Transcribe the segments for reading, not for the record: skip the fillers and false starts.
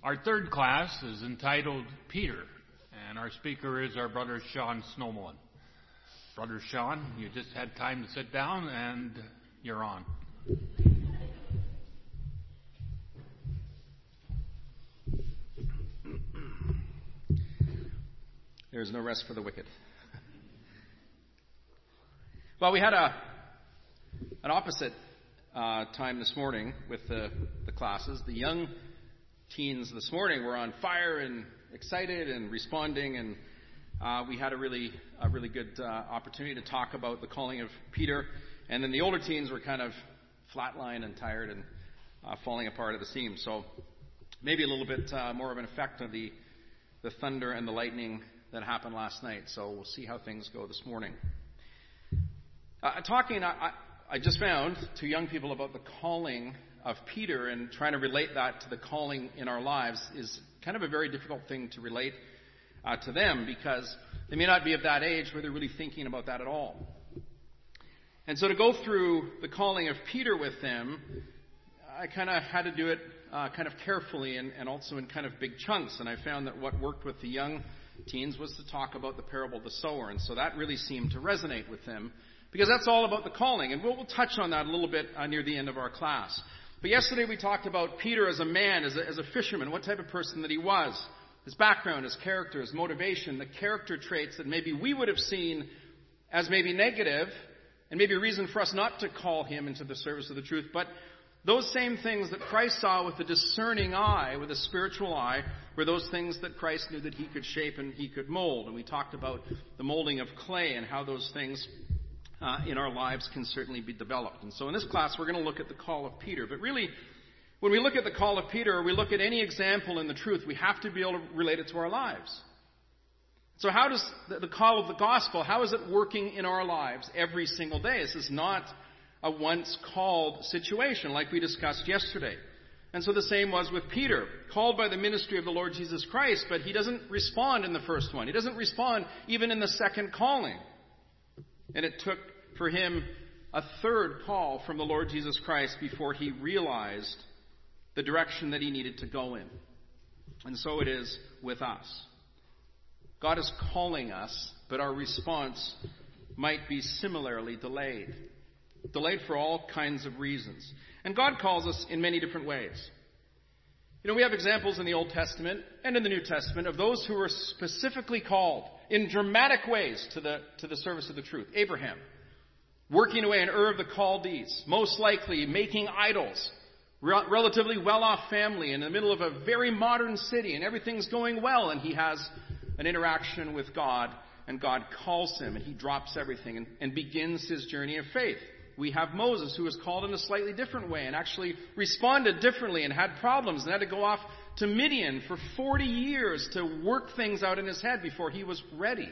Our third class is entitled Peter, and our speaker is our brother Sean Snowmullen. Brother Sean, you just had time to sit down, and you're on. There's no rest for the wicked. Well, we had an opposite time this morning with the classes. The young teens this morning were on fire and excited and responding, and we had a really good opportunity to talk about the calling of Peter. And then the older teens were kind of flatlined and tired and falling apart at the seams. So maybe a little bit more of an effect of the thunder and the lightning that happened last night. So we'll see how things go this morning. I just found to young people about the calling of Peter, and trying to relate that to the calling in our lives is kind of a very difficult thing to relate to them, because they may not be of that age where they're really thinking about that at all. And so to go through the calling of Peter with them, I kind of had to do it kind of carefully and also in kind of big chunks. And I found that what worked with the young teens was to talk about the parable of the sower. And so that really seemed to resonate with them, because that's all about the calling. And we'll touch on that a little bit near the end of our class. But yesterday we talked about Peter as a man, as a fisherman, what type of person that he was, his background, his character, his motivation, the character traits that maybe we would have seen as maybe negative, and maybe a reason for us not to call him into the service of the truth. But those same things that Christ saw with a discerning eye, with a spiritual eye, were those things that Christ knew that he could shape and he could mold. And we talked about the molding of clay and how those things in our lives can certainly be developed. And so in this class, we're going to look at the call of Peter. But really, when we look at the call of Peter, or we look at any example in the truth, we have to be able to relate it to our lives. So how does the call of the gospel, how is it working in our lives every single day? This is not a once called situation like we discussed yesterday. And so the same was with Peter, called by the ministry of the Lord Jesus Christ, but he doesn't respond in the first one. He doesn't respond even in the second calling. And it took for him a third call from the Lord Jesus Christ before he realized the direction that he needed to go in. And so it is with us. God is calling us, but our response might be similarly delayed. Delayed for all kinds of reasons. And God calls us in many different ways. You know, we have examples in the Old Testament and in the New Testament of those who were specifically called in dramatic ways to the service of the truth. Abraham, working away in Ur of the Chaldees, most likely making idols, relatively well-off family in the middle of a very modern city, and everything's going well, and he has an interaction with God, and God calls him, and he drops everything and begins his journey of faith. We have Moses, who was called in a slightly different way and actually responded differently and had problems and had to go off to Midian for 40 years to work things out in his head before he was ready.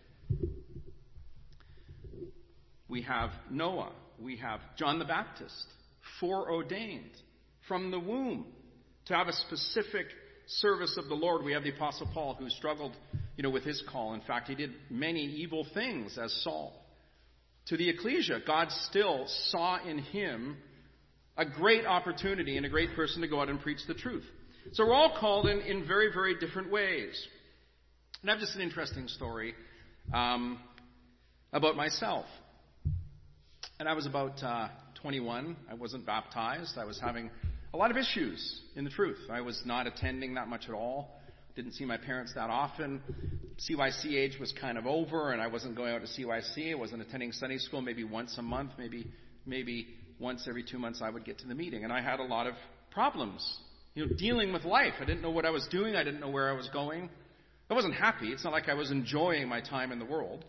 We have Noah. We have John the Baptist, foreordained from the womb to have a specific service of the Lord. We have the Apostle Paul, who struggled, with his call. In fact, he did many evil things as Saul. To the ecclesia, God still saw in him a great opportunity and a great person to go out and preach the truth. So we're all called in very, very different ways. And I have just an interesting story about myself. And I was about 21. I wasn't baptized. I was having a lot of issues in the truth. I was not attending that much at all. Didn't see my parents that often. CYC age was kind of over, and I wasn't going out to CYC. I wasn't attending Sunday school maybe once a month, maybe once every 2 months I would get to the meeting. And I had a lot of problems, dealing with life. I didn't know what I was doing. I didn't know where I was going. I wasn't happy. It's not like I was enjoying my time in the world.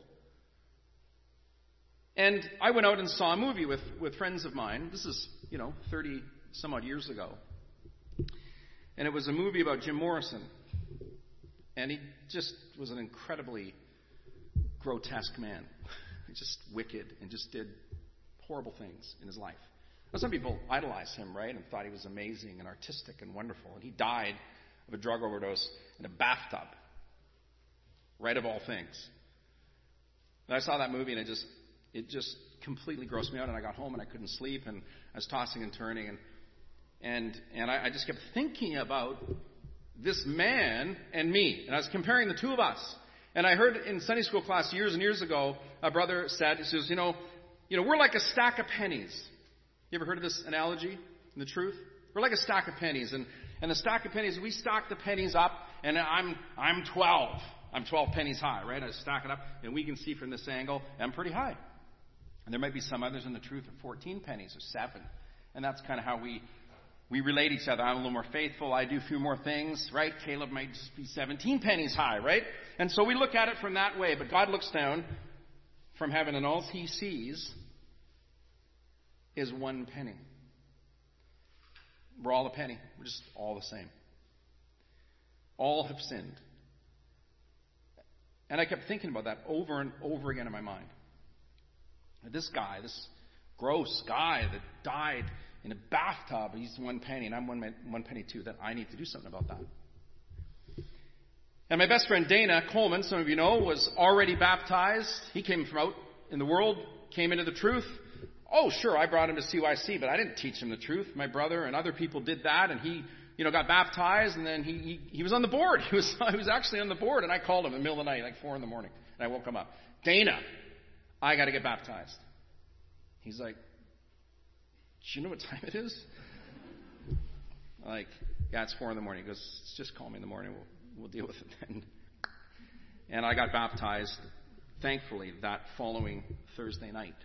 And I went out and saw a movie with friends of mine. This is, 30 some odd years ago. And it was a movie about Jim Morrison. And he just was an incredibly grotesque man. Just wicked and just did horrible things in his life. Now, some people idolized him, right, and thought he was amazing and artistic and wonderful. And he died of a drug overdose in a bathtub, right of all things. And I saw that movie, and it just completely grossed me out. And I got home and I couldn't sleep, and I was tossing and turning, and I just kept thinking about this man and me. And I was comparing the two of us. And I heard in Sunday school class years and years ago, a brother said, he says, we're like a stack of pennies. You ever heard of this analogy in the truth? We're like a stack of pennies. And the stack of pennies, we stack the pennies up, and I'm 12. I'm 12 pennies high, right? I stack it up, and we can see from this angle, I'm pretty high. And there might be some others in the truth are 14 pennies or 7. And that's kind of how we relate each other. I'm a little more faithful. I do a few more things, right? Caleb might just be 17 pennies high, right? And so we look at it from that way. But God looks down from heaven, and all he sees is 1 penny. We're all a penny. We're just all the same. All have sinned. And I kept thinking about that over and over again in my mind. This guy, this gross guy that died in a bathtub, he's 1 penny, and I'm 1 penny too, that I need to do something about that. And my best friend Dana Coleman, some of you know, was already baptized. He came from out in the world, came into the truth. Oh, sure, I brought him to CYC, but I didn't teach him the truth. My brother and other people did that, and he got baptized, and then he was on the board. He was actually on the board, and I called him in the middle of the night, like 4 a.m, and I woke him up. Dana, I got to get baptized. He's like, do you know what time it is? I'm like, yeah, it's 4 a.m. He goes, just call me in the morning. We'll deal with it then. And I got baptized, thankfully, that following Thursday night.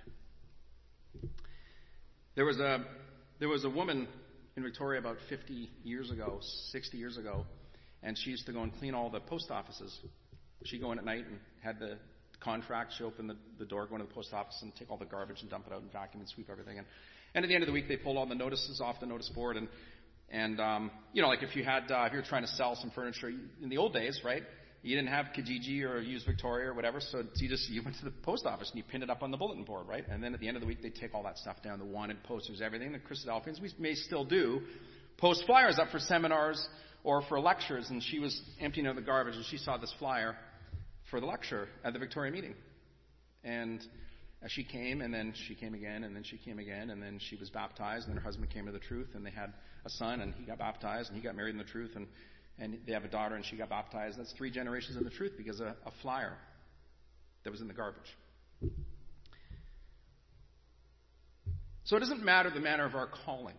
There was a woman in Victoria about 50 years ago, 60 years ago, and she used to go and clean all the post offices. She'd go in at night and had the contract. She'd open the door, go into the post office, and take all the garbage and dump it out and vacuum and sweep everything. And at the end of the week, they pulled all the notices off the notice board. And like if you were trying to sell some furniture in the old days, right? You didn't have Kijiji or use Victoria or whatever, so you went to the post office and you pinned it up on the bulletin board, right? And then at the end of the week, they take all that stuff down, the wanted posters, everything. The Christadelphians, we may still do, post flyers up for seminars or for lectures. And she was emptying out the garbage, and she saw this flyer for the lecture at the Victoria meeting. And she came, and then she came again, and then she came again, and then she was baptized, and then her husband came to the truth, and they had a son, and he got baptized, and he got married in the truth, and they have a daughter, and she got baptized. That's 3 generations in the truth because of a flyer that was in the garbage. So it doesn't matter the manner of our calling.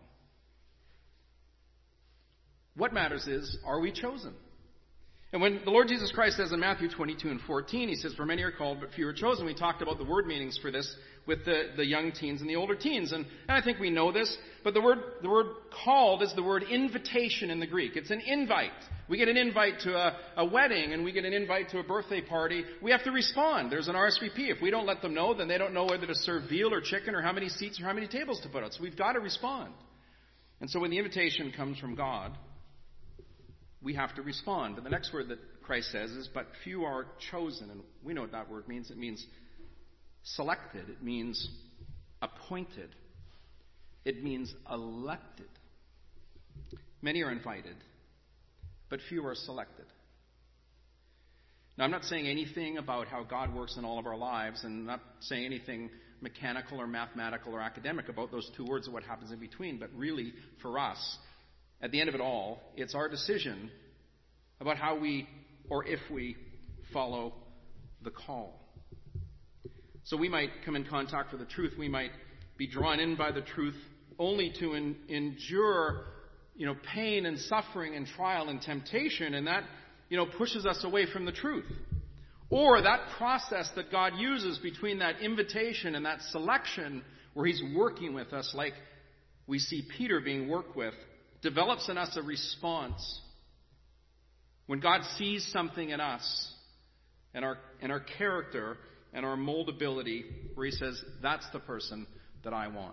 What matters is, are we chosen? And when the Lord Jesus Christ says in Matthew 22:14, he says, for many are called, but few are chosen. We talked about the word meanings for this with the young teens and the older teens. And I think we know this, but the word called is the word invitation in the Greek. It's an invite. We get an invite to a wedding, and we get an invite to a birthday party. We have to respond. There's an RSVP. If we don't let them know, then they don't know whether to serve veal or chicken or how many seats or how many tables to put out. So we've got to respond. And so when the invitation comes from God, we have to respond. But the next word that Christ says is, but few are chosen. And we know what that word means. It means selected. It means appointed. It means elected. Many are invited, but few are selected. Now, I'm not saying anything about how God works in all of our lives, and not saying anything mechanical or mathematical or academic about those 2 words or what happens in between, but really, for us, at the end of it all, it's our decision about how we, or if we, follow the call. So we might come in contact with the truth. We might be drawn in by the truth only to endure, pain and suffering and trial and temptation, and that, pushes us away from the truth. Or that process that God uses between that invitation and that selection, where he's working with us, like we see Peter being worked with, develops in us a response. When God sees something in us and our character and our moldability, where he says, that's the person that I want.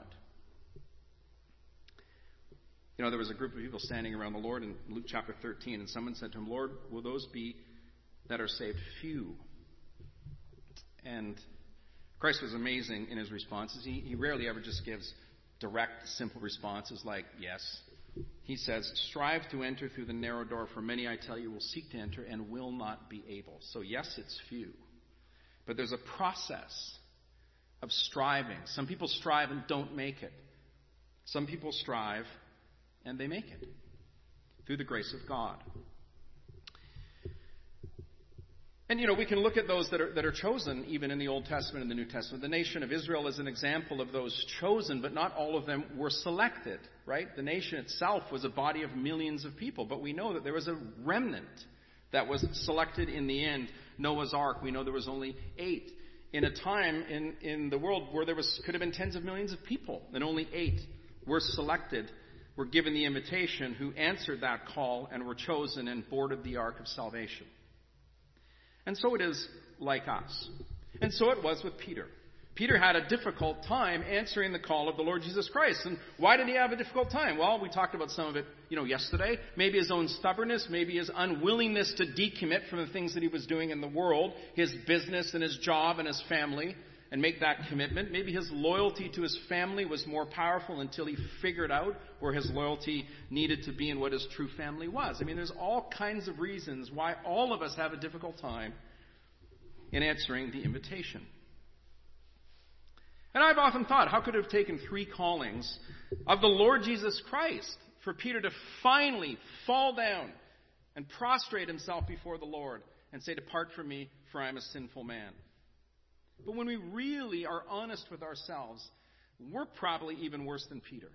There was a group of people standing around the Lord in Luke chapter 13, and someone said to him, Lord, will those be that are saved few? And Christ was amazing in his responses. He rarely ever just gives direct, simple responses like, yes. He says, strive to enter through the narrow door, for many, I tell you, will seek to enter and will not be able. So yes, it's few. But there's a process of striving. Some people strive and don't make it. Some people strive and they make it through the grace of God. And, we can look at those that are chosen, even in the Old Testament and the New Testament. The nation of Israel is an example of those chosen, but not all of them were selected, right? The nation itself was a body of millions of people, but we know that there was a remnant that was selected in the end. Noah's Ark, we know there was only 8. In a time in the world where could have been tens of millions of people, and only 8 were selected, were given the invitation, who answered that call and were chosen and boarded the Ark of Salvation. And so it is like us. And so it was with Peter. Peter had a difficult time answering the call of the Lord Jesus Christ. And why did he have a difficult time? Well, we talked about some of it, yesterday. Maybe his own stubbornness, maybe his unwillingness to decommit from the things that he was doing in the world, his business and his job and his family, and make that commitment. Maybe his loyalty to his family was more powerful until he figured out where his loyalty needed to be and what his true family was. There's all kinds of reasons why all of us have a difficult time in answering the invitation. And I've often thought, how could it have taken 3 callings of the Lord Jesus Christ for Peter to finally fall down and prostrate himself before the Lord and say, "Depart from me, for I am a sinful man"? But when we really are honest with ourselves, we're probably even worse than Peter.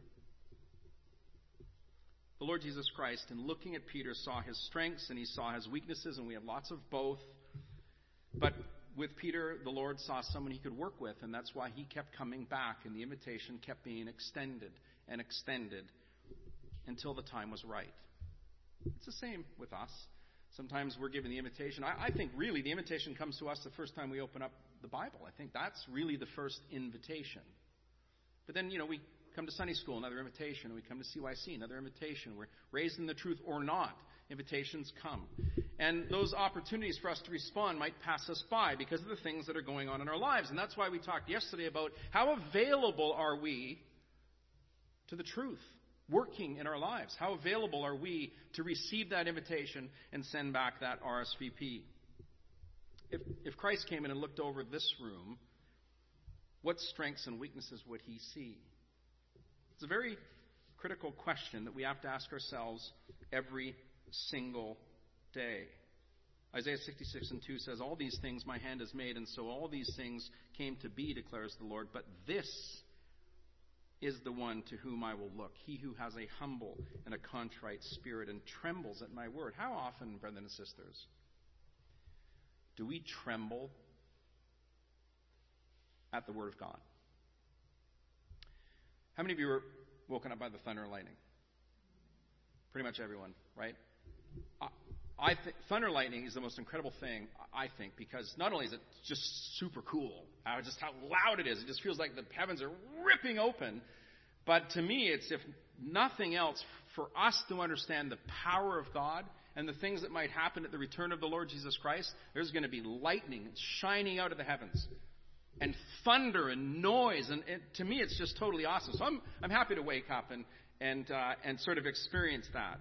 The Lord Jesus Christ, in looking at Peter, saw his strengths and he saw his weaknesses, and we have lots of both. But with Peter, the Lord saw someone he could work with, and that's why he kept coming back, and the invitation kept being extended and extended until the time was right. It's the same with us. Sometimes we're given the invitation. I think really the invitation comes to us the first time we open up the Bible. I think that's really the first invitation. But then, we come to Sunday school, another invitation. We come to CYC, another invitation. We're raised in the truth or not. Invitations come. And those opportunities for us to respond might pass us by because of the things that are going on in our lives. And that's why we talked yesterday about how available are we to the truth working in our lives. How available are we to receive that invitation and send back that RSVP? If Christ came in and looked over this room, what strengths and weaknesses would he see? It's a very critical question that we have to ask ourselves every single day. Isaiah 66:2 says, "All these things my hand has made, and so all these things came to be, declares the Lord. But this is the one to whom I will look, he who has a humble and a contrite spirit and trembles at my word." How often, brothers and sisters, do we tremble at the word of God? How many of you were woken up by the thunder and lightning? Pretty much everyone, right? I think thunder and lightning is the most incredible thing, I think, because not only is it just super cool, just how loud it is. It just feels like the heavens are ripping open. But to me, it's, if nothing else, for us to understand the power of God and the things that might happen at the return of the Lord Jesus Christ. There's going to be lightning shining out of the heavens and thunder and noise. And to me, it's just totally awesome. So I'm happy to wake up and sort of experience that.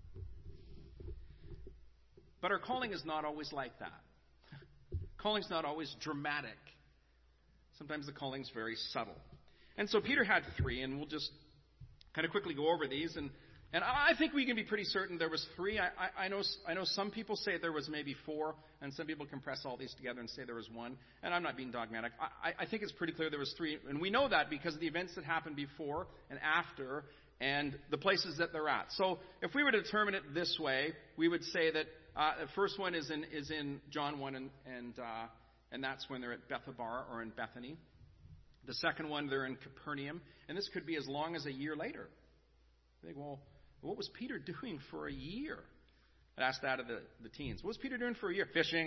But our calling is not always like that. Calling's not always dramatic. Sometimes the calling's very subtle. And so Peter had 3, and we'll just kind of quickly go over these. And I think we can be pretty certain there was 3. I know some people say there was maybe 4, and some people compress all these together and say there was 1. And I'm not being dogmatic. I think it's pretty clear there was 3. And we know that because of the events that happened before and after and the places that they're at. So if we were to determine it this way, we would say that the first one is in John 1, and that's when they're at Bethabara or in Bethany. The second one, they're in Capernaum, and this could be as long as a year later. I think, well, what was Peter doing for a year? I asked that of the teens. What was Peter doing for a year? Fishing.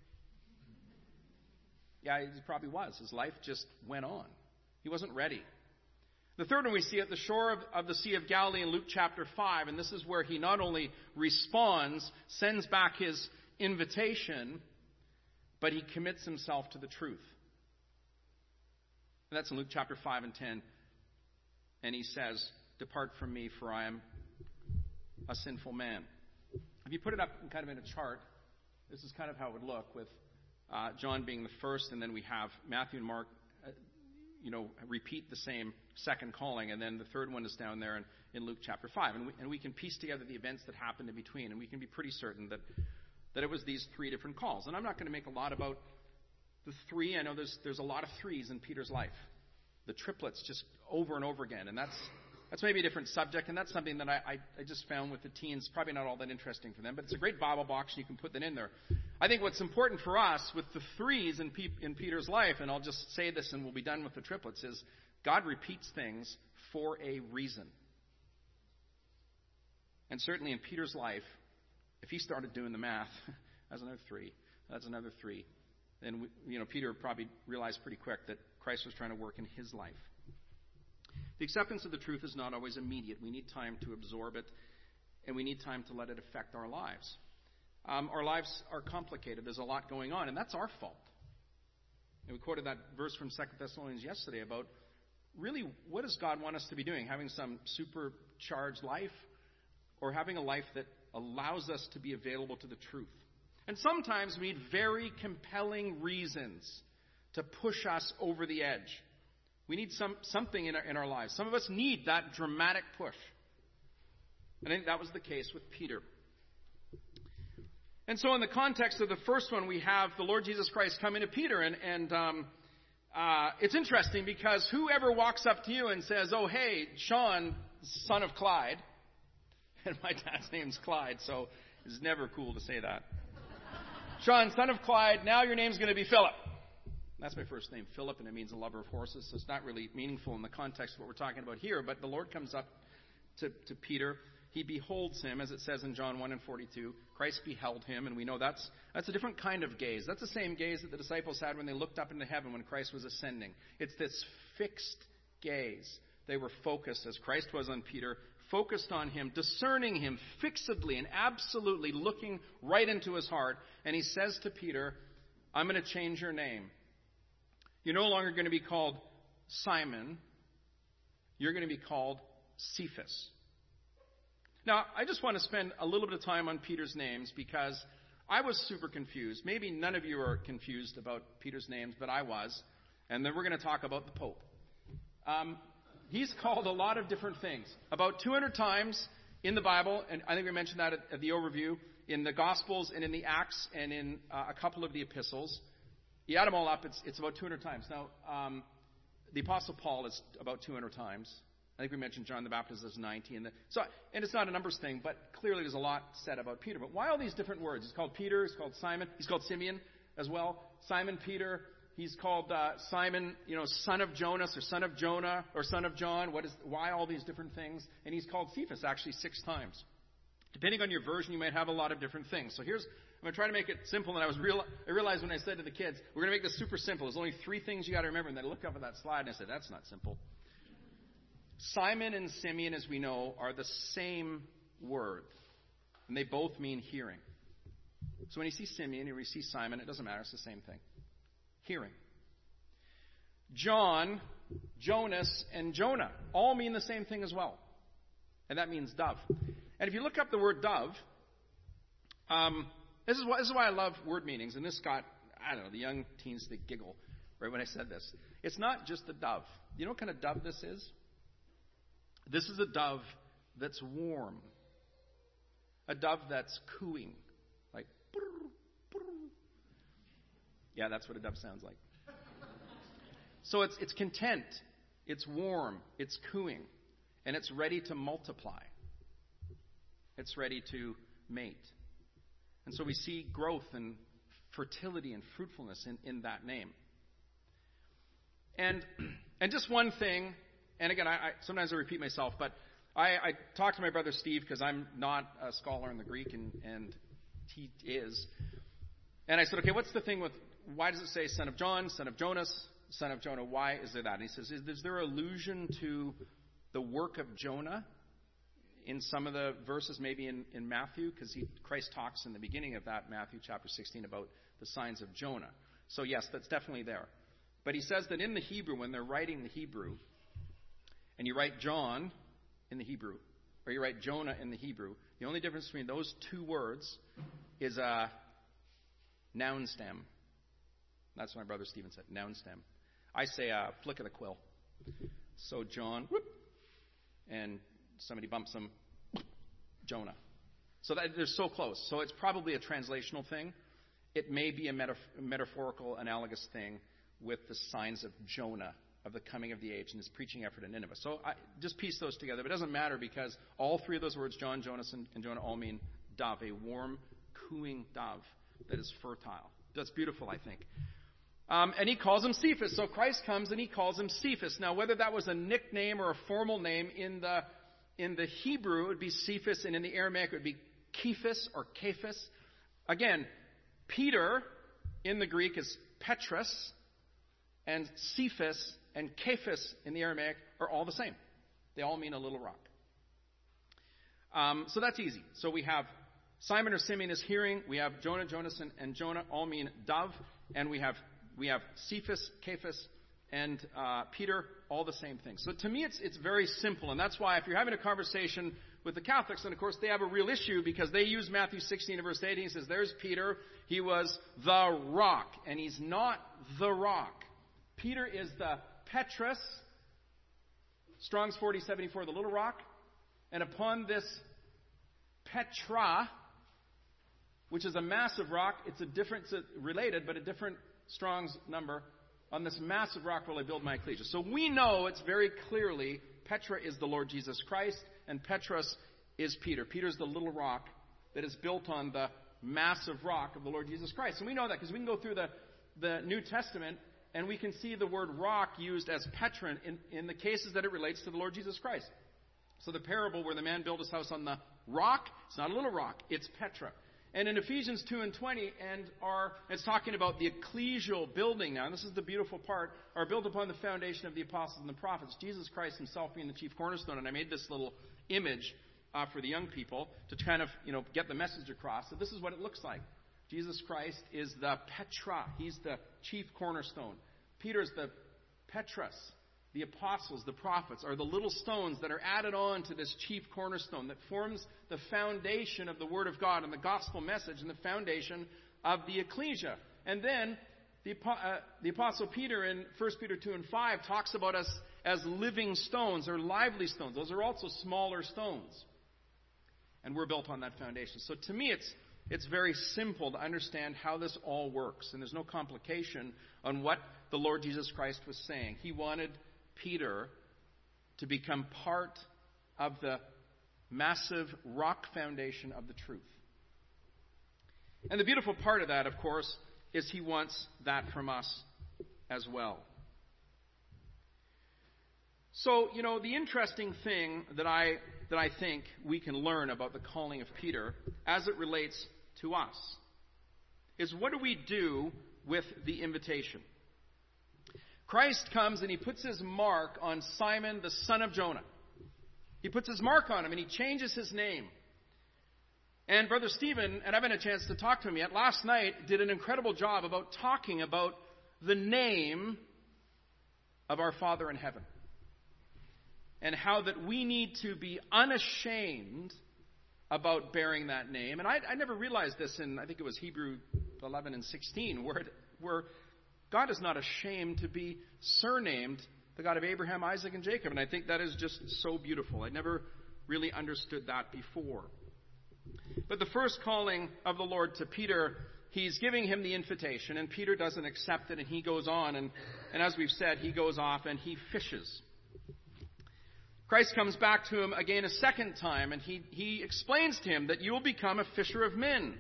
Yeah, he probably was. His life just went on. He wasn't ready. The third one we see at the shore of the Sea of Galilee in Luke chapter 5, and this is where he not only responds, sends back his invitation, but he commits himself to the truth. And that's in Luke chapter 5 and 10. And he says, "Depart from me, for I am a sinful man." If you put it up kind of in a chart, this is kind of how it would look, with John being the first, and then we have Matthew and Mark repeat the same second calling, and then the third one is down there in Luke chapter 5. And we can piece together the events that happened in between, and we can be pretty certain that that it was these three different calls. And I'm not going to make a lot about the three. I know there's a lot of threes in Peter's life. The triplets just over and over again. And that's maybe a different subject, and that's something that I just found with the teens, probably not all that interesting for them, but it's a great Bible box, and you can put that in there. I think what's important for us with the threes in Peter's life, and I'll just say this and we'll be done with the triplets, is God repeats things for a reason. And certainly in Peter's life, if he started doing the math, that's another three, then Peter probably realized pretty quick that Christ was trying to work in his life. The acceptance of the truth is not always immediate. We need time to absorb it, and we need time to let it affect our lives. Our lives are complicated. There's a lot going on, and that's our fault. And we quoted that verse from 2 Thessalonians yesterday about really what does God want us to be doing? Having some supercharged life, or having a life that allows us to be available to the truth? And sometimes we need very compelling reasons to push us over the edge. We need something in our lives. Some of us need that dramatic push. And I think that was the case with Peter. And so in the context of the first one, we have the Lord Jesus Christ coming to Peter. And it's interesting because whoever walks up to you and says, "Oh, hey, Sean, son of Clyde," and my dad's name's Clyde, so it's never cool to say that. "Sean, son of Clyde, now your name's going to be Philip." That's my first name, Philip, and it means a lover of horses, so it's not really meaningful in the context of what we're talking about here. But the Lord comes up to Peter. He beholds him, as it says in John 1:42. Christ beheld him, and we know that's a different kind of gaze. That's the same gaze that the disciples had when they looked up into heaven when Christ was ascending. It's this fixed gaze. They were focused, as Christ was on Peter, focused on him, discerning him fixedly and absolutely, looking right into his heart. And he says to Peter, "I'm going to change your name. You're no longer going to be called Simon. You're going to be called Cephas." Now, I just want to spend a little bit of time on Peter's names because I was super confused. Maybe none of you are confused about Peter's names, but I was. And then we're going to talk about the Pope. He's called a lot of different things. About 200 times in the Bible, and I think we mentioned that at the overview, in the Gospels and in the Acts and in a couple of the epistles. You add them all up, it's about 200 times. Now, the Apostle Paul is about 200 times. I think we mentioned John the Baptist is 90. And it's not a numbers thing, but clearly there's a lot said about Peter. But why all these different words? He's called Peter, he's called Simon, he's called Simeon as well. Simon Peter, he's called Simon, son of Jonas or son of Jonah or son of John. Why all these different things? And he's called Cephas actually 6 times. Depending on your version, you might have a lot of different things. So I'm going to try to make it simple. And I realized when I said to the kids, we're going to make this super simple. There's only 3 things you got to remember. And then I looked up at that slide and I said, that's not simple. Simon and Simeon, as we know, are the same word. And they both mean hearing. So when you see Simeon or you see Simon, it doesn't matter. It's the same thing. Hearing. John, Jonas, and Jonah all mean the same thing as well. And that means dove. And if you look up the word dove, this is why I love word meanings. And this got, the young teens to giggle right when I said this. It's not just a dove. You know what kind of dove this is? This is a dove that's warm. A dove that's cooing. Like, brr, brr. Yeah, that's what a dove sounds like. So it's content. It's warm. It's cooing. And it's ready to multiply. It's ready to mate. And so we see growth and fertility and fruitfulness in that name. And just one thing, and again, I sometimes I repeat myself, but I talked to my brother Steve because I'm not a scholar in the Greek, and he is. And I said, okay, what's the thing with, why does it say son of John, son of Jonas, son of Jonah? Why is there that? And he says, is there allusion to the work of Jonah in some of the verses, maybe in Matthew? Because Christ talks in the beginning of that, Matthew chapter 16, about the signs of Jonah. So yes, that's definitely there. But he says that in the Hebrew, when they're writing the Hebrew, and you write John in the Hebrew, or you write Jonah in the Hebrew, the only difference between those 2 words is a noun stem. That's what my brother Stephen said, noun stem. I say a flick of the quill. So John, whoop, and somebody bumps him, Jonah. So that they're so close. So it's probably a translational thing. It may be a metaphorical, analogous thing with the signs of Jonah, of the coming of the age and his preaching effort in Nineveh. So I just piece those together. But it doesn't matter because all three of those words, John, Jonas, and Jonah, all mean dove, a warm, cooing dove that is fertile. That's beautiful, I think. And he calls him Cephas. So Christ comes and he calls him Cephas. Now, whether that was a nickname or a formal name, in the Hebrew it would be Cephas, and in the Aramaic it would be Kephas or Cephas. Again, Peter in the Greek is Petros, and Cephas and Cephas in the Aramaic are all the same. They all mean a little rock. So that's easy. So we have Simon or Simeon is hearing. We have Jonah, Jonas, and Jonah all mean dove. And we have Cephas, Cephas, and Peter, all the same thing. So to me, it's very simple. And that's why if you're having a conversation with the Catholics, and of course they have a real issue because they use Matthew 16 and verse 18. He says, there's Peter. He was the rock. And he's not the rock. Peter is the Petros, Strong's 4074, the little rock. And upon this Petra, which is a massive rock, it's related, but a different Strong's number. On this massive rock will I build my ecclesia. So we know it's very clearly Petra is the Lord Jesus Christ, and Petros is Peter. Peter's the little rock that is built on the massive rock of the Lord Jesus Christ. And we know that because we can go through the New Testament and we can see the word rock used as Petra in the cases that it relates to the Lord Jesus Christ. So the parable where the man built his house on the rock, it's not a little rock, it's Petra. And in Ephesians 2 and 20, it's talking about the ecclesial building now, and this is the beautiful part, are built upon the foundation of the apostles and the prophets, Jesus Christ himself being the chief cornerstone. And I made this little image for the young people to kind of, get the message across. So this is what it looks like. Jesus Christ is the Petra. He's the chief cornerstone. Peter's the Petros. The apostles, the prophets, are the little stones that are added on to this chief cornerstone that forms the foundation of the Word of God and the gospel message and the foundation of the ecclesia. And then the apostle Peter in 1 Peter 2 and 5 talks about us as living stones or lively stones. Those are also smaller stones. And we're built on that foundation. So to me, it's very simple to understand how this all works. And there's no complication on what the Lord Jesus Christ was saying. He wanted Peter to become part of the massive rock foundation of the truth. And the beautiful part of that, of course, is he wants that from us as well. So, the interesting thing that I think we can learn about the calling of Peter as it relates to us is, what do we do with the invitation? Christ comes and he puts his mark on Simon, the son of Jonah. He puts his mark on him and he changes his name. And Brother Stephen, and I haven't had a chance to talk to him yet, last night did an incredible job about talking about the name of our Father in heaven. And how that we need to be unashamed about bearing that name. And I never realized this in, I think it was Hebrew 11 and 16, where God is not ashamed to be surnamed the God of Abraham, Isaac, and Jacob. And I think that is just so beautiful. I never really understood that before. But the first calling of the Lord to Peter, he's giving him the invitation, and Peter doesn't accept it, and he goes on. And as we've said, he goes off and he fishes. Christ comes back to him again a second time, and he explains to him that you'll become a fisher of men.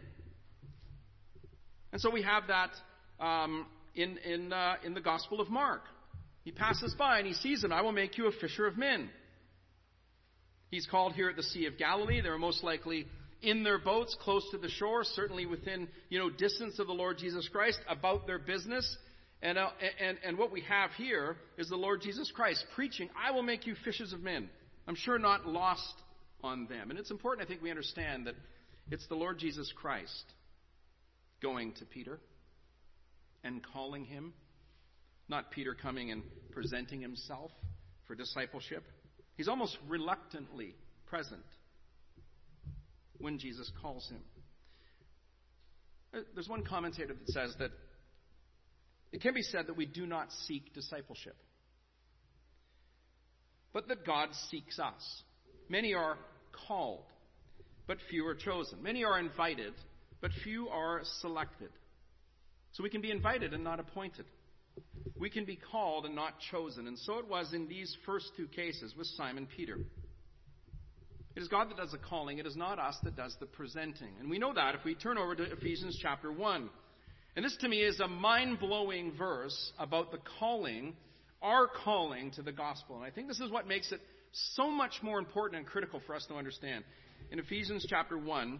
And so we have that in the Gospel of Mark. He passes by and he sees him. I will make you a fisher of men. He's called here at the Sea of Galilee. They were most likely in their boats close to the shore, certainly within distance of the Lord Jesus Christ, about their business. And what we have here is the Lord Jesus Christ preaching, I will make you fishers of men. I'm sure not lost on them. And it's important, I think, we understand that it's the Lord Jesus Christ going to Peter and calling him, not Peter coming and presenting himself for discipleship. He's almost reluctantly present when Jesus calls him. There's one commentator that says that it can be said that we do not seek discipleship, but that God seeks us. Many are called, but few are chosen. Many are invited, but few are selected. So we can be invited and not appointed. We can be called and not chosen. And so it was in these first two cases with Simon Peter. It is God that does the calling. It is not us that does the presenting. And we know that if we turn over to Ephesians chapter 1. And this to me is a mind-blowing verse about the calling, our calling to the gospel. And I think this is what makes it so much more important and critical for us to understand. In Ephesians chapter 1,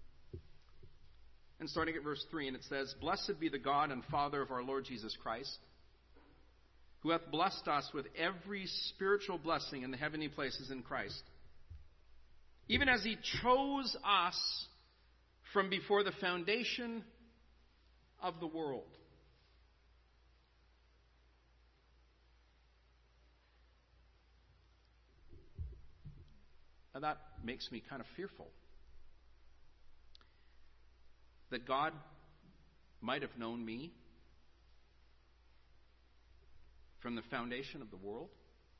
and starting at verse 3, and it says, "Blessed be the God and Father of our Lord Jesus Christ, who hath blessed us with every spiritual blessing in the heavenly places in Christ, even as he chose us from before the foundation of the world." Now that makes me kind of fearful. That God might have known me from the foundation of the world.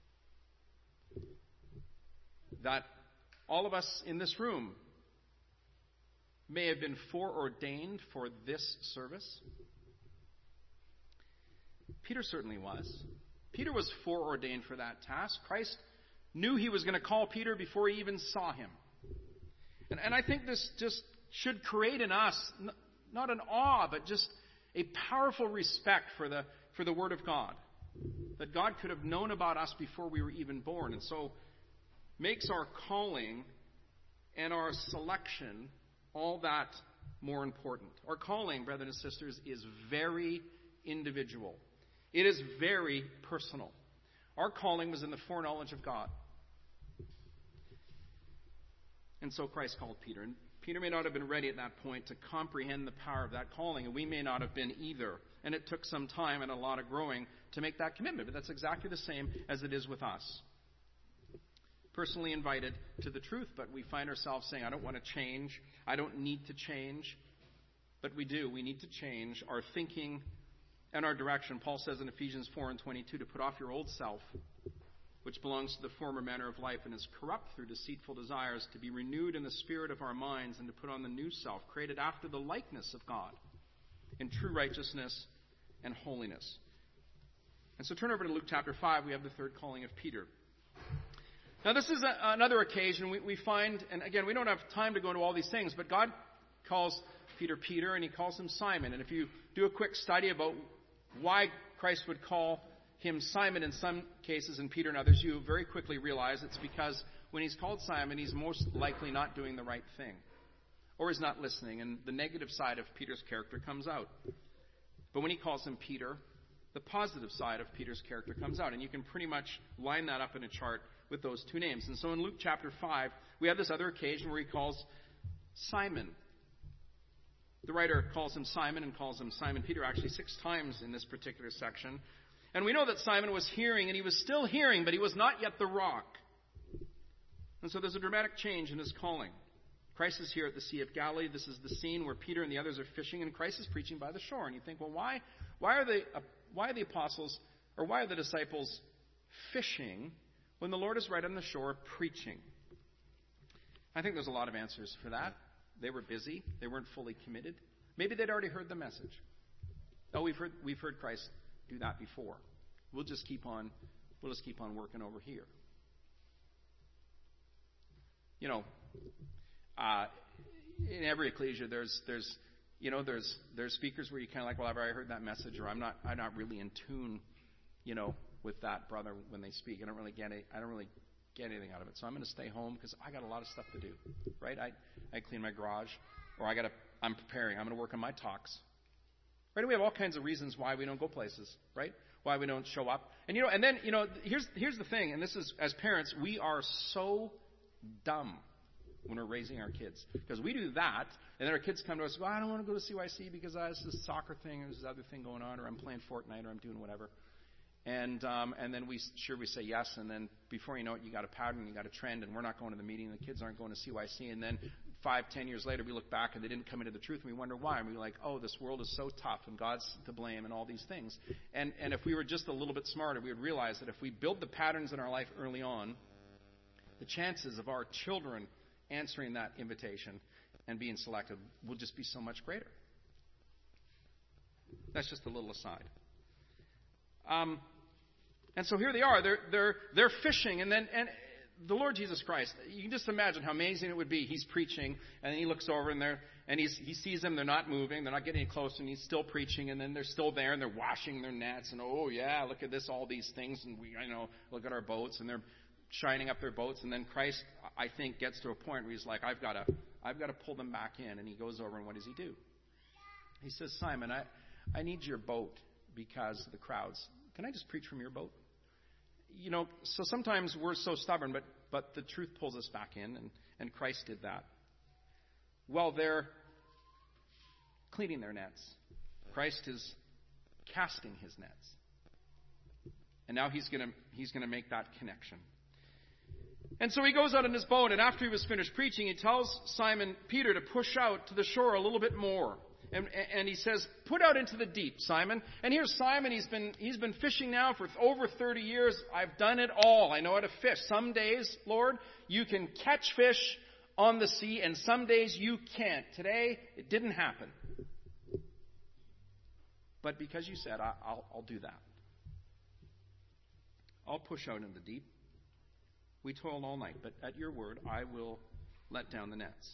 That all of us in this room may have been foreordained for this service. Peter certainly was. Peter was foreordained for that task. Christ knew he was going to call Peter before he even saw him. And I think this just should create in us not an awe, but just a powerful respect for the Word of God. That God could have known about us before we were even born. And so makes our calling and our selection all that more important. Our calling, brothers and sisters, is very individual. It is very personal. Our calling was in the foreknowledge of God. And so Christ called Peter. And Peter may not have been ready at that point to comprehend the power of that calling, and we may not have been either. And it took some time and a lot of growing to make that commitment. But that's exactly the same as it is with us. Personally invited to the truth, but we find ourselves saying, I don't want to change. I don't need to change. But we do. We need to change our thinking and our direction. Paul says in Ephesians 4:22 to put off your old self, which belongs to the former manner of life and is corrupt through deceitful desires, to be renewed in the spirit of our minds, and to put on the new self, created after the likeness of God, in true righteousness and holiness. And so turn over to Luke chapter 5. We have the third calling of Peter. Now this is another occasion we find, and again, we don't have time to go into all these things, but God calls Peter Peter, and he calls him Simon. And if you do a quick study about why Christ would call him Simon in some cases and Peter in others, you very quickly realize it's because when he's called Simon, he's most likely not doing the right thing, or is not listening, and the negative side of Peter's character comes out. But when he calls him Peter, the positive side of Peter's character comes out, and you can pretty much line that up in a chart with those two names. And so in Luke chapter 5, we have this other occasion where he calls Simon. The writer calls him Simon and calls him Simon Peter actually 6 times in this particular section. And we know that Simon was hearing, and he was still hearing, but he was not yet the rock. And so there's a dramatic change in his calling. Christ is here at the Sea of Galilee. This is the scene where Peter and the others are fishing, and Christ is preaching by the shore. And you think, well, why are the apostles, or why are the disciples fishing when the Lord is right on the shore preaching? I think there's a lot of answers for that. They were busy. They weren't fully committed. Maybe they'd already heard the message. Oh, we've heard Christ do that before. We'll just keep on working over here. You know, in every ecclesia, there's speakers where you kind of like, well, I've already heard that message, or I'm not really in tune, with that brother when they speak. I don't really get anything out of it. So I'm going to stay home because I got a lot of stuff to do, right? I clean my garage, or I'm preparing. I'm going to work on my talks. Right? We have all kinds of reasons why we don't go places, right? Why we don't show up. And here's the thing, and this is, as parents, we are so dumb when we're raising our kids. Because we do that, and then our kids come to us, well, I don't want to go to CYC because there's this soccer thing, or there's this other thing going on, or I'm playing Fortnite, or I'm doing whatever. And then we say yes, and then before you know it, you got a pattern, you got a trend, and we're not going to the meeting, the kids aren't going to CYC, and then 5-10 years later, we look back and they didn't come into the truth, and we wonder why, and we're like, oh, this world is so tough, and God's to blame, and all these things. And if we were just a little bit smarter, we would realize that if we build the patterns in our life early on, the chances of our children answering that invitation and being selected will just be so much greater. That's just a little aside. And so here they are. They're fishing, and the Lord Jesus Christ. You can just imagine how amazing it would be. He's preaching, and then he looks over and he sees them. They're not moving. They're not getting any closer, and he's still preaching. And then they're still there, and they're washing their nets. And oh yeah, look at this, all these things, and look at our boats, and they're shining up their boats. And then Christ, I think, gets to a point where he's like, I've got to pull them back in. And he goes over, and what does he do? He says, Simon, I need your boat because of the crowds. Can I just preach from your boat? So sometimes we're so stubborn, but the truth pulls us back in, and Christ did that. While they're cleaning their nets, Christ is casting his nets. And now he's going to make that connection. And so he goes out in his boat, and after he was finished preaching, he tells Simon Peter to push out to the shore a little bit more. And he says, put out into the deep, Simon. And here's Simon. He's been fishing now for over 30 years. I've done it all. I know how to fish. Some days, Lord, you can catch fish on the sea, and some days you can't. Today, it didn't happen. But because you said, I'll do that. I'll push out in the deep. We toiled all night, but at your word, I will let down the nets.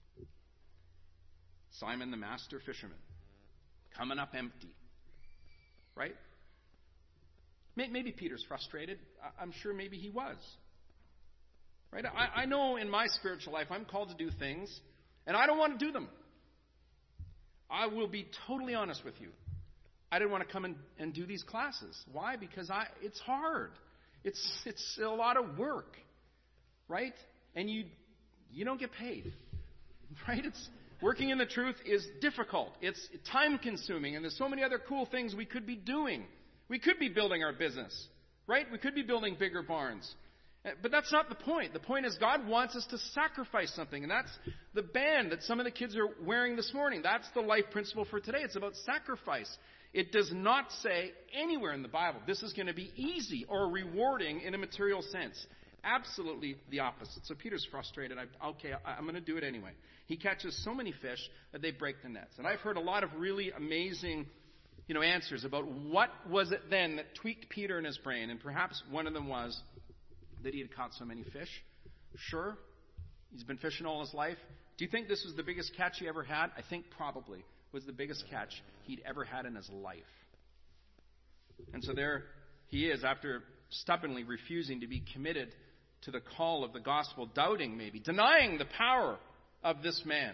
Simon, the master fisherman, coming up empty. Right? Maybe Peter's frustrated. I'm sure maybe he was. Right? I know in my spiritual life I'm called to do things, and I don't want to do them. I will be totally honest with you. I didn't want to come and do these classes. Why? Because it's hard. It's a lot of work. Right? And you don't get paid. Right? Working in the truth is difficult. It's time-consuming, and there's so many other cool things we could be doing. We could be building our business, right? We could be building bigger barns. But that's not the point. The point is God wants us to sacrifice something, and that's the band that some of the kids are wearing this morning. That's the life principle for today. It's about sacrifice. It does not say anywhere in the Bible this is going to be easy or rewarding in a material sense. Absolutely the opposite. So Peter's frustrated. I'm going to do it anyway. He catches so many fish that they break the nets. And I've heard a lot of really amazing, answers about what was it then that tweaked Peter in his brain. And perhaps one of them was that he had caught so many fish. Sure, he's been fishing all his life. Do you think this was the biggest catch he ever had? I think probably was the biggest catch he'd ever had in his life. And so there he is, after stubbornly refusing to be committed to the call of the gospel, doubting maybe, denying the power of this man.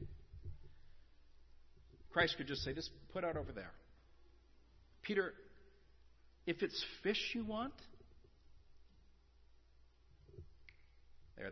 Christ could just say, just put out over there. Peter, if it's fish you want, there.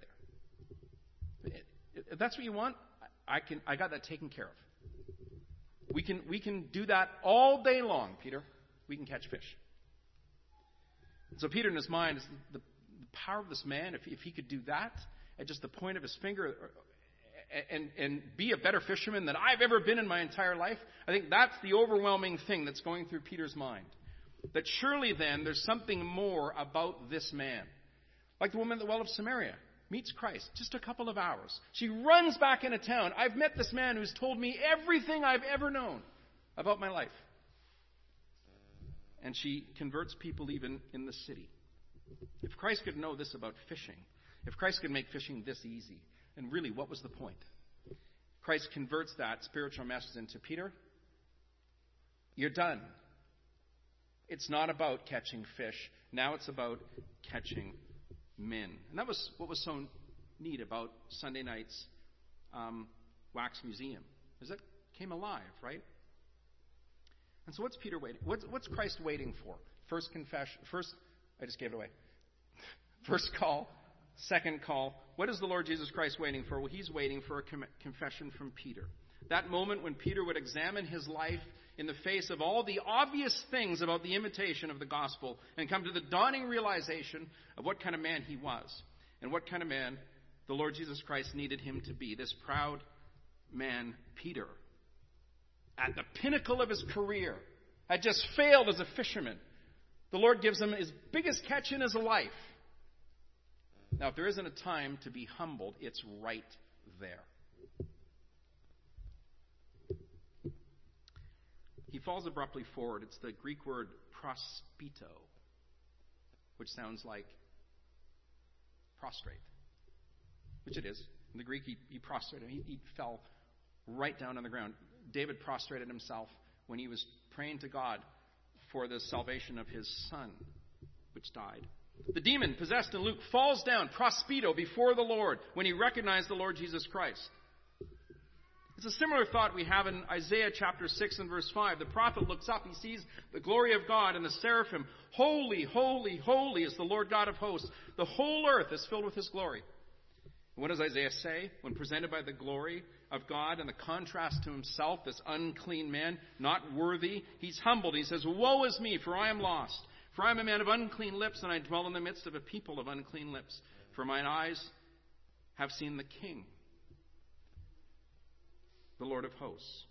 If that's what you want, I got that taken care of. We can do that all day long, Peter. We can catch fish. So Peter in his mind is the power of this man, if he could do that at just the point of his finger and be a better fisherman than I've ever been in my entire life, I think that's the overwhelming thing that's going through Peter's mind. That surely then there's something more about this man. Like the woman at the well of Samaria meets Christ, just a couple of hours. She runs back into town. I've met this man who's told me everything I've ever known about my life. And she converts people even in the city. If Christ could know this about fishing, if Christ could make fishing this easy, then really, what was the point? Christ converts that spiritual message into Peter. You're done. It's not about catching fish. Now it's about catching men. And that was what was so neat about Sunday night's Wax Museum, is it came alive, right? And so what's Peter waiting? What's Christ waiting for? First confession. I just gave it away. First call. Second call. What is the Lord Jesus Christ waiting for? Well, he's waiting for a confession from Peter. That moment when Peter would examine his life in the face of all the obvious things about the imitation of the gospel and come to the dawning realization of what kind of man he was and what kind of man the Lord Jesus Christ needed him to be. This proud man, Peter, at the pinnacle of his career, had just failed as a fisherman. The Lord gives him his biggest catch in his life. Now, if there isn't a time to be humbled, it's right there. He falls abruptly forward. It's the Greek word prospito, which sounds like prostrate, which it is. In the Greek, he prostrated. He fell right down on the ground. David prostrated himself when he was praying to God for the salvation of his son, which died. The demon possessed in Luke falls down, prospito, before the Lord when he recognized the Lord Jesus Christ. It's a similar thought we have in Isaiah chapter 6 and verse 5. The prophet looks up, he sees the glory of God and the seraphim. Holy, holy, holy is the Lord God of hosts. The whole earth is filled with his glory. And what does Isaiah say when presented by the glory of God and the contrast to himself, this unclean man, not worthy? He's humbled. He says, woe is me, for I am lost. For I am a man of unclean lips, and I dwell in the midst of a people of unclean lips. For mine eyes have seen the King, the Lord of hosts.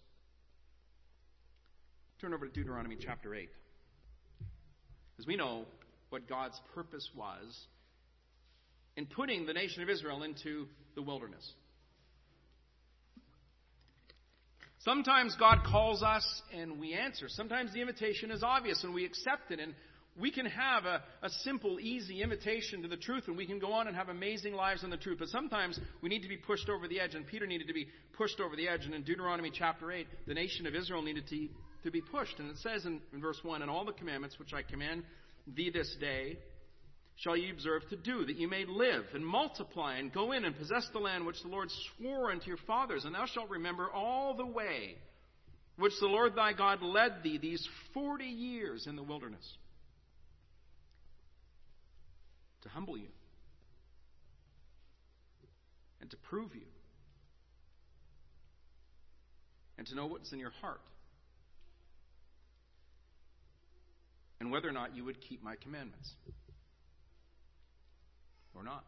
Turn over to Deuteronomy chapter 8. As we know what God's purpose was in putting the nation of Israel into the wilderness. Sometimes God calls us and we answer. Sometimes the invitation is obvious and we accept it. And we can have a simple, easy invitation to the truth, and we can go on and have amazing lives in the truth. But sometimes we need to be pushed over the edge, and Peter needed to be pushed over the edge. And in Deuteronomy chapter 8, the nation of Israel needed to be pushed. And it says in verse 1, and all the commandments which I command thee this day shall ye observe to do, that ye may live and multiply and go in and possess the land which the Lord swore unto your fathers. And thou shalt remember all the way which the Lord thy God led thee these 40 years in the wilderness, to humble you and to prove you and to know what's in your heart and whether or not you would keep my commandments or not.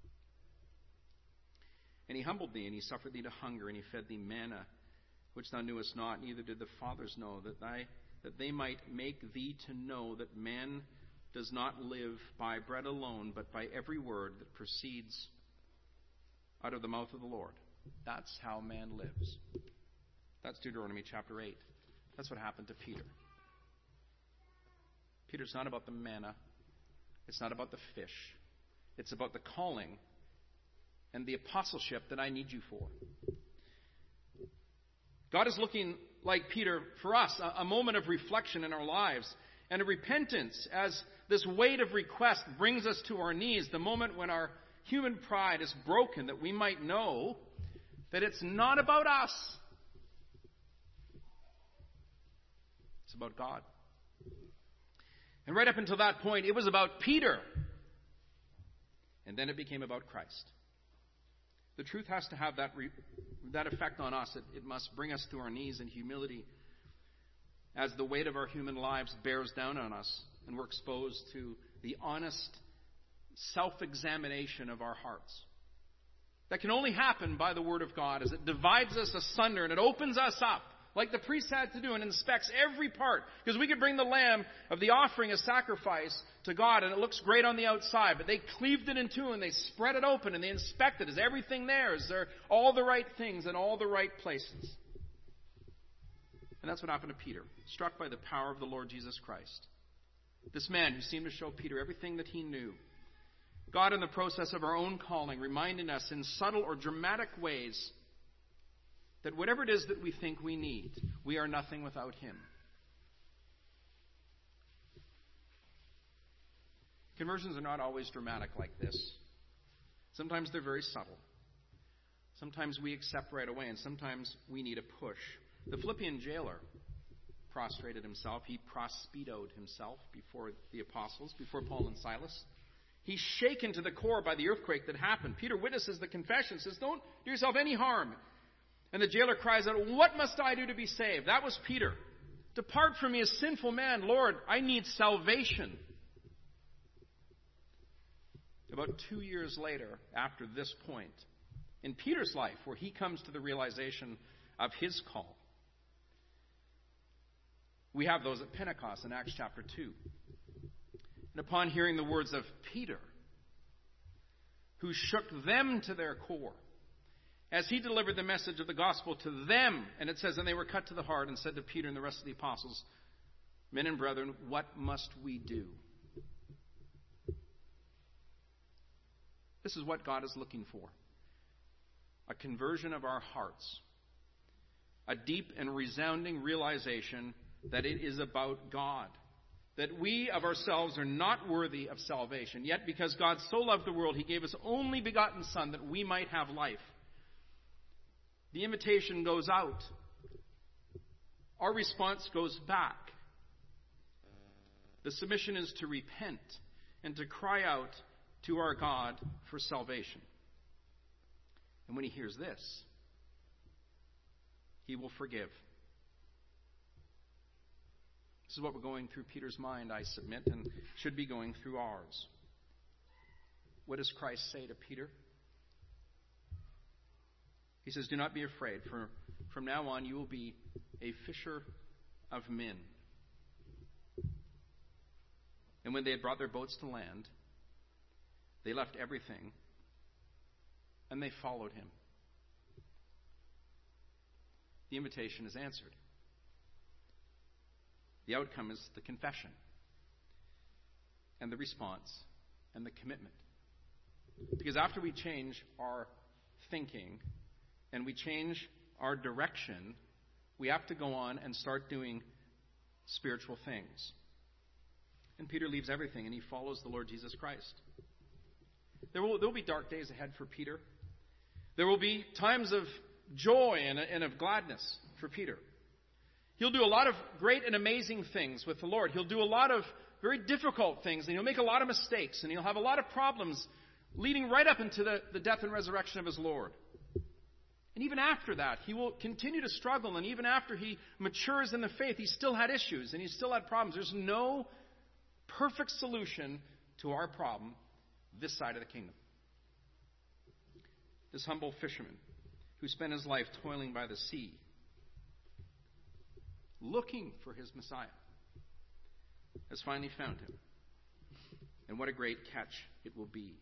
And he humbled thee, and he suffered thee to hunger, and he fed thee manna which thou knewest not, neither did the fathers know, that they might make thee to know that man does not live by bread alone, but by every word that proceeds out of the mouth of the Lord. That's how man lives. That's Deuteronomy chapter 8. That's what happened to Peter. Peter's not about the manna. It's not about the fish. It's about the calling and the apostleship that I need you for. God is looking, like Peter, for us, a moment of reflection in our lives and a repentance as this weight of request brings us to our knees, the moment when our human pride is broken, that we might know that it's not about us. It's about God. And right up until that point, it was about Peter. And then it became about Christ. The truth has to have that effect on us. It must bring us to our knees in humility as the weight of our human lives bears down on us and we're exposed to the honest self-examination of our hearts. That can only happen by the Word of God as it divides us asunder and it opens us up like the priest had to do and inspects every part. Because we could bring the lamb of the offering as sacrifice to God and it looks great on the outside, but they cleaved it in two and they spread it open and they inspected. Is everything there? Is there all the right things in all the right places? And that's what happened to Peter, struck by the power of the Lord Jesus Christ. This man who seemed to show Peter everything that he knew. God, in the process of our own calling, reminding us in subtle or dramatic ways that whatever it is that we think we need, we are nothing without Him. Conversions are not always dramatic like this. Sometimes they're very subtle. Sometimes we accept right away, and sometimes we need a push. The Philippian jailer prostrated himself. He prospitoed himself before the apostles, before Paul and Silas. He's shaken to the core by the earthquake that happened. Peter witnesses the confession, says, "Don't do yourself any harm." And the jailer cries out, "What must I do to be saved?" That was Peter. "Depart from me, a sinful man. Lord, I need salvation." About 2 years later, after this point, in Peter's life, where he comes to the realization of his call, we have those at Pentecost in Acts chapter 2. And upon hearing the words of Peter, who shook them to their core. As he delivered the message of the gospel to them, and it says, and they were cut to the heart and said to Peter and the rest of the apostles, men and brethren, what must we do? This is what God is looking for. A conversion of our hearts. A deep and resounding realization that it is about God. That we of ourselves are not worthy of salvation. Yet because God so loved the world, he gave his only begotten Son that we might have life. The invitation goes out. Our response goes back. The submission is to repent and to cry out to our God for salvation. And when he hears this, he will forgive. This is what we're going through Peter's mind, I submit, and should be going through ours. What does Christ say to Peter? He says, do not be afraid, for from now on you will be a fisher of men. And when they had brought their boats to land, they left everything and they followed him. The invitation is answered. The outcome is the confession and the response and the commitment. Because after we change our thinking and we change our direction, we have to go on and start doing spiritual things. And Peter leaves everything and he follows the Lord Jesus Christ. There will be dark days ahead for Peter. There will be times of joy and of gladness for Peter. He'll do a lot of great and amazing things with the Lord. He'll do a lot of very difficult things, and he'll make a lot of mistakes, and he'll have a lot of problems leading right up into the death and resurrection of his Lord. And even after that, he will continue to struggle, and even after he matures in the faith, he still had issues, and he still had problems. There's no perfect solution to our problem this side of the kingdom. This humble fisherman who spent his life toiling by the sea, looking for his Messiah, has finally found him. And what a great catch it will be.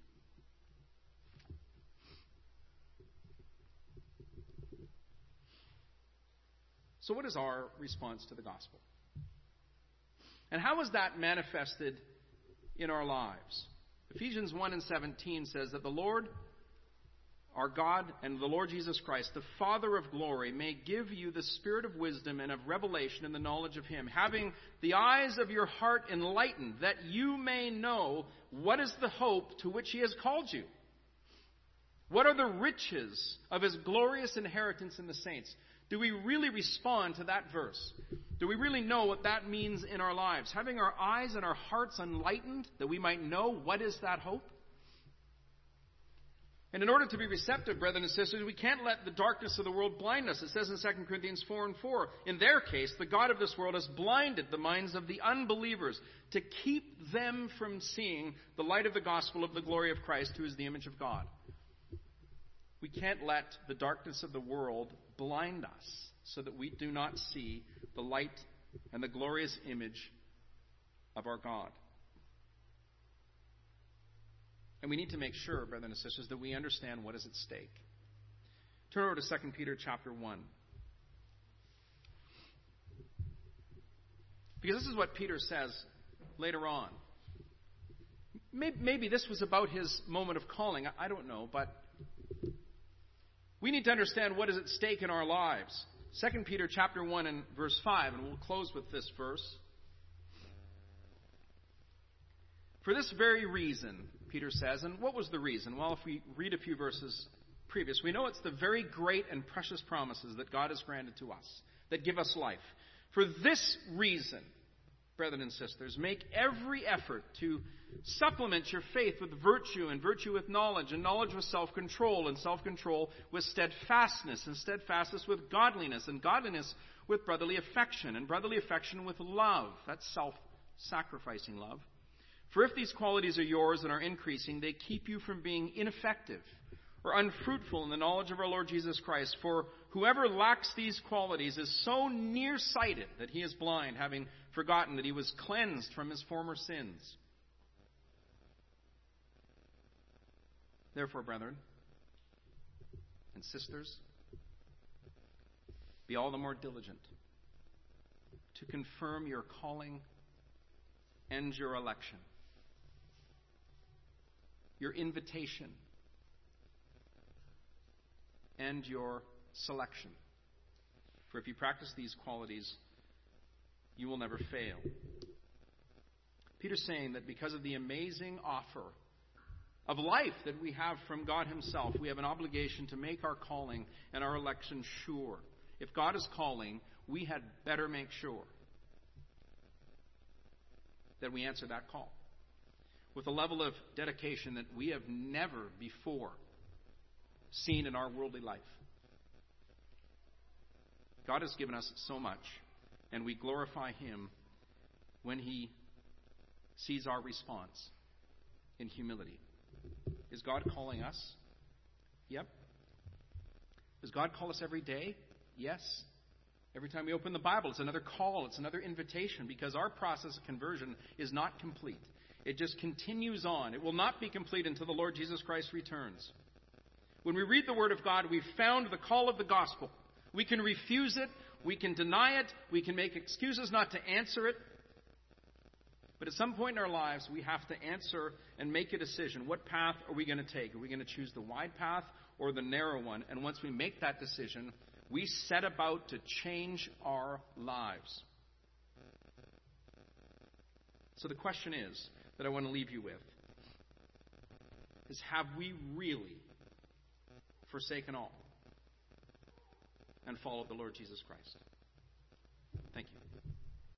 So what is our response to the gospel? And how is that manifested in our lives? Ephesians 1:17 says that the Lord, our God, and the Lord Jesus Christ, the Father of glory, may give you the spirit of wisdom and of revelation in the knowledge of him, having the eyes of your heart enlightened, that you may know what is the hope to which he has called you. What are the riches of his glorious inheritance in the saints? Do we really respond to that verse? Do we really know what that means in our lives? Having our eyes and our hearts enlightened, that we might know what is that hope? And in order to be receptive, brethren and sisters, we can't let the darkness of the world blind us. It says in 2 Corinthians 4:4, in their case, the God of this world has blinded the minds of the unbelievers to keep them from seeing the light of the gospel of the glory of Christ, who is the image of God. We can't let the darkness of the world blind us so that we do not see the light and the glorious image of our God. And we need to make sure, brothers and sisters, that we understand what is at stake. Turn over to 2 Peter chapter 1. Because this is what Peter says later on. Maybe this was about his moment of calling. I don't know, but we need to understand what is at stake in our lives. 2 Peter chapter 1 and verse 5, and we'll close with this verse. For this very reason, Peter says, and what was the reason? Well, if we read a few verses previous, we know it's the very great and precious promises that God has granted to us that give us life. For this reason, brethren and sisters, make every effort to supplement your faith with virtue, and virtue with knowledge, and knowledge with self-control, and self-control with steadfastness, and steadfastness with godliness, and godliness with brotherly affection, and brotherly affection with love. That's self-sacrificing love. For if these qualities are yours and are increasing, they keep you from being ineffective or unfruitful in the knowledge of our Lord Jesus Christ. For whoever lacks these qualities is so nearsighted that he is blind, having forgotten that he was cleansed from his former sins. Therefore, brethren and sisters, be all the more diligent to confirm your calling and your election, your invitation and your selection. For if you practice these qualities, you will never fail. Peter's saying that because of the amazing offer of life that we have from God himself, we have an obligation to make our calling and our election sure. If God is calling, we had better make sure that we answer that call with a level of dedication that we have never before seen in our worldly life. God has given us so much, and we glorify him when he sees our response in humility. Is God calling us? Yep. Does God call us every day? Yes. Every time we open the Bible, it's another call, it's another invitation, because our process of conversion is not complete. It just continues on. It will not be complete until the Lord Jesus Christ returns. When we read the Word of God, we've found the call of the gospel. We can refuse it, we can deny it, we can make excuses not to answer it. But at some point in our lives, we have to answer and make a decision. What path are we going to take? Are we going to choose the wide path or the narrow one? And once we make that decision, we set about to change our lives. So the question is, that I want to leave you with, is have we really forsaken all and followed the Lord Jesus Christ? Thank you.